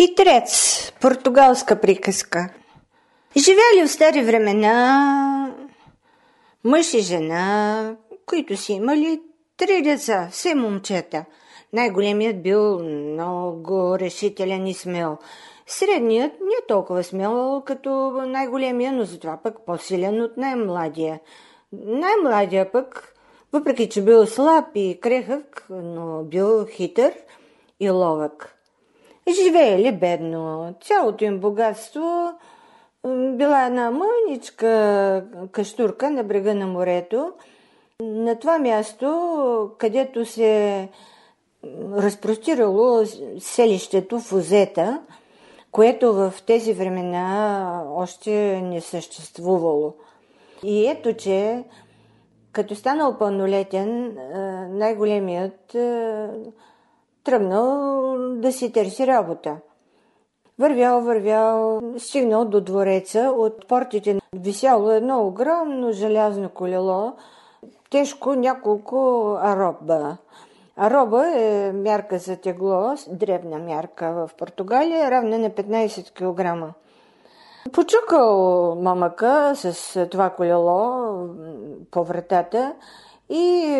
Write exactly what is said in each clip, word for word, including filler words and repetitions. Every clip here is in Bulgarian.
Хитрец. Португалска приказка. Живяли в стари времена мъж и жена, които си имали три деца, все момчета. Най-големият бил много решителен и смел. Средният не толкова смел като най-големия, но затова пък по-силен от най-младия. Най-младия пък, въпреки че бил слаб и крехък, но бил хитър и ловък. Живеели бедно. Цялото им богатство била една мъничка каштурка на брега на морето. На това място, където се разпростирало селището Фузета, което в тези времена още не съществувало. И ето, че като станал пълнолетен, най-големият тръгнал да си търси работа. Вървял, вървял, стигнал до двореца. От портите висяло едно огромно желязно колело, тежко няколко ароба. Ароба е мярка за тегло, дребна мярка в Португалия, равна на петнайсет килограма. Почукал момъка с това колело по вратата и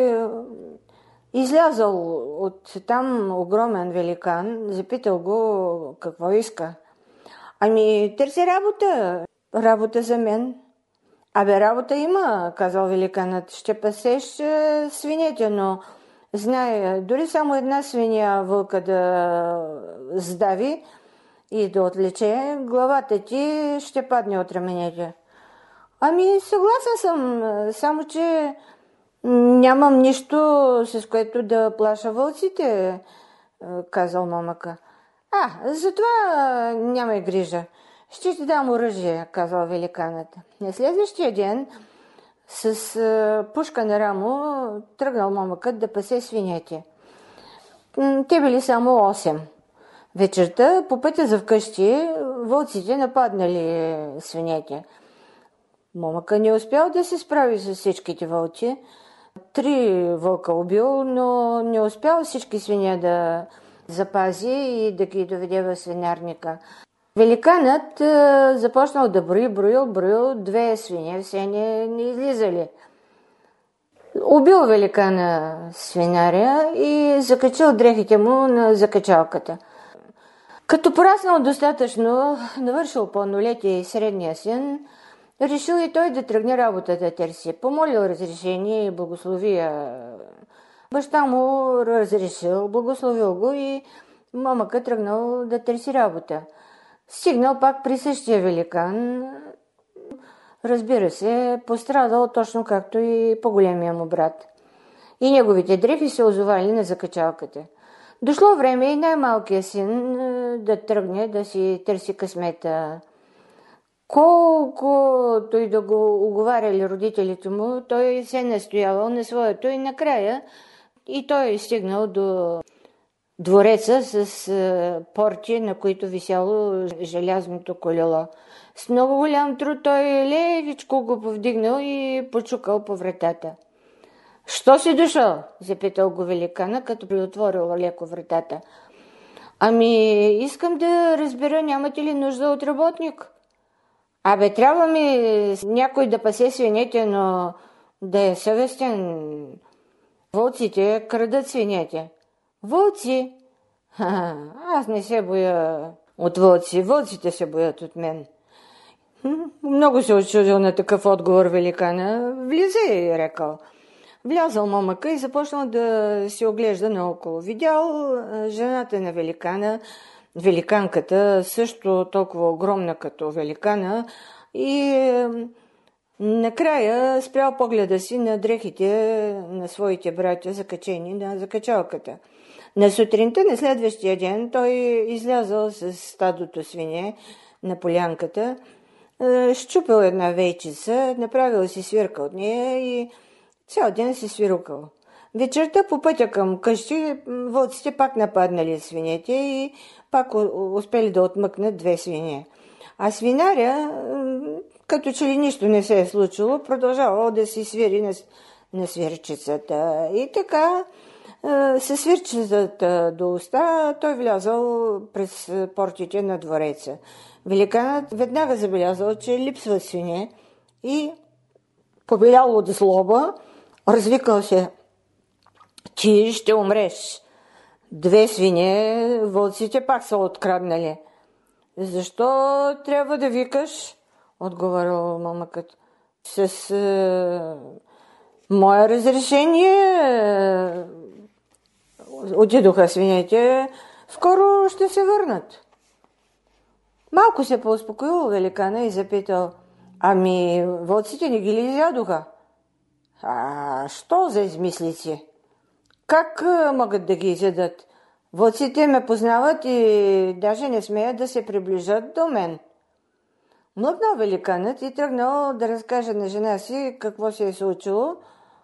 излязъл от там огромен великан, запитал го какво иска. Ами, търси работа. Работа за мен. Абе, работа има, казал великанът. Ще пасеш свинете, но знае, дори само една свиня вълка да сдави и да отлече, главата ти ще падне от раменете. Ами, съгласен съм, само че нямам нищо, с което да плаша вълците, казал момъка. А, затова нямай грижа. Ще ти дам оръжие, казал великанът. На следващия ден с пушка на рамо тръгнал момъкът да пасе свинете. Те били само осем. Вечерта по пътя за вкъщи вълците нападнали свинете. Момъка не успял да се справи с всичките вълци. Три вълка убил, но не успял всички свиня да запази и да ги доведе в свинарника. Великанът е, започнал да брои, броил, броил, две свиня все не, не излизали. Убил великана свинаря и закачил дрехите му на закачалката. Като пораснал достатъчно, навършил пълнолетие и средния син, решил и той да тръгне работа да търси. Помолил разрешение и благословия. Баща му разрешил, благословил го и момъка тръгнал да търси работа. Стигнал пак при същия великан. Разбира се, пострадал точно както и по-големия му брат. И неговите дрехи се озовали на закачалката. Дошло време и най-малкият син да тръгне да си търси късмета. Колко той да го уговаряли родителите му, той се настоявал на своето и накрая и той стигнал до двореца с порти, на които висяло желязното колело. С много голям труд той левичко го повдигнал и почукал по вратата. «Що си дошъл?» запитал го великана, като приотворил леко вратата. «Ами, искам да разбера, нямате ли нужда от работник?» «Абе, трябва ми някой да пасе свинете, но да е съвестен. Вълците крадат свинете». «Вълци? Ха, аз не се боя от вълци. Вълците се боят от мен». Много се очудил на такъв отговор великана. «Влизай», рекал. Влязал момъка и започнал да се оглежда наоколо. Видял жената на великана, великанката, също толкова огромна като великана, и накрая спрял погледа си на дрехите на своите братя, закачени на закачалката. На сутринта на следващия ден той излязъл с стадото свине на полянката, щупил една вейчица, направил си свирка от нея и цял ден си свирукал. Вечерта по пътя към къщи вълците пак нападнали свинете и пак успели да отмъкнат две свине. А свинаря, като че ли нищо не се е случило, продължавал да си свири на, на свирчицата. И така се свирчат до уста, той влязал през портите на двореца. Великанът веднага забелязал, че липсва свине и побелял от злоба, развикал се: ти ще умреш. Две свине вълците пак са откраднали. Защо трябва да викаш? Отговорил момъкът. С е, мое разрешение е, отидоха свинете, скоро ще се върнат. Малко се поуспокоил великана и запитал: ами вълците не ги ли изядоха? А що за измислици? Как могат да ги изядат? Вълците ме познават и даже не смеят да се приближат до мен. Млъкнал великанът и тръгнал да разкаже на жена си какво се е случило,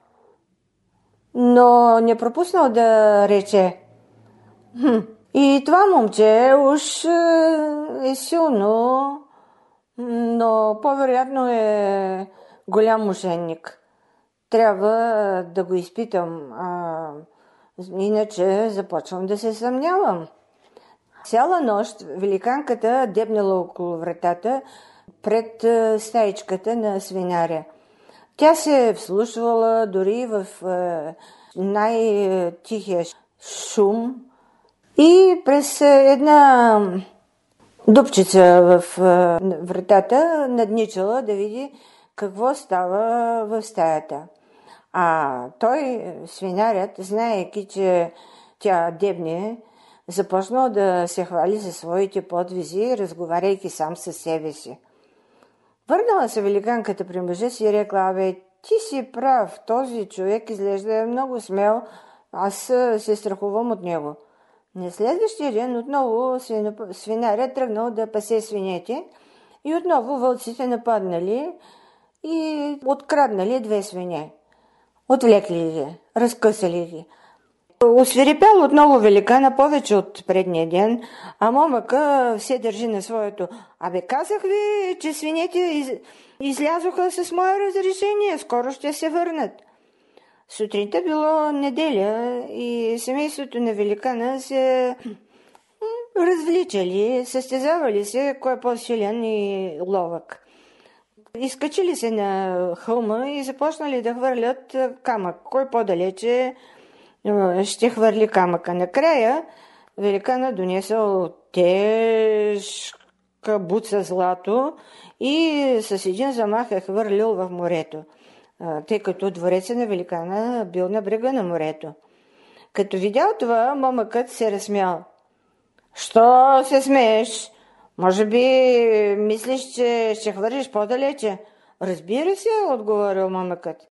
но не пропуснал да рече: хм, и това момче уж е силно, но по-вероятно е голям мошенник. Трябва да го изпитам, а иначе започвам да се съмнявам. Цяла нощ великанката дебнала около вратата пред стаичката на свинаря. Тя се вслушвала дори в най-тихия шум и през една дупчица в вратата надничала да види какво става в стаята. А той, свинарят, знаейки, че тя дебне, започнал да се хвали за своите подвизи, разговаряйки сам със себе си. Върнала се великанката при мъжа си и рекла: абе, ти си прав, този човек изглежда е много смел, аз се страхувам от него. На следващия ден отново свинарят тръгнал да пасе свинете и отново вълците нападнали и откраднали две свине. Отвлекли ги, разкъсали ги. Освирепял отново великана повече от предния ден, а момъка все държи на своето: абе, казах ви, че свинете из... излязоха с мое разрешение, скоро ще се върнат. Сутринта било неделя и семейството на великана се развличали, състезавали се кой е по-силен и ловък. Изкачили се на хълма и започнали да хвърлят камък. Кой по-далече ще хвърли камъка. Накрая великана донесъл тежка буца злато и с един замах е хвърлил в морето, тъй като двореца на великана бил на брега на морето. Като видял това, момъкът се разсмял. Що се смееш? Може би мислиш, че ще хвърлиш по-далече? Разбира се, отговорил момъкът.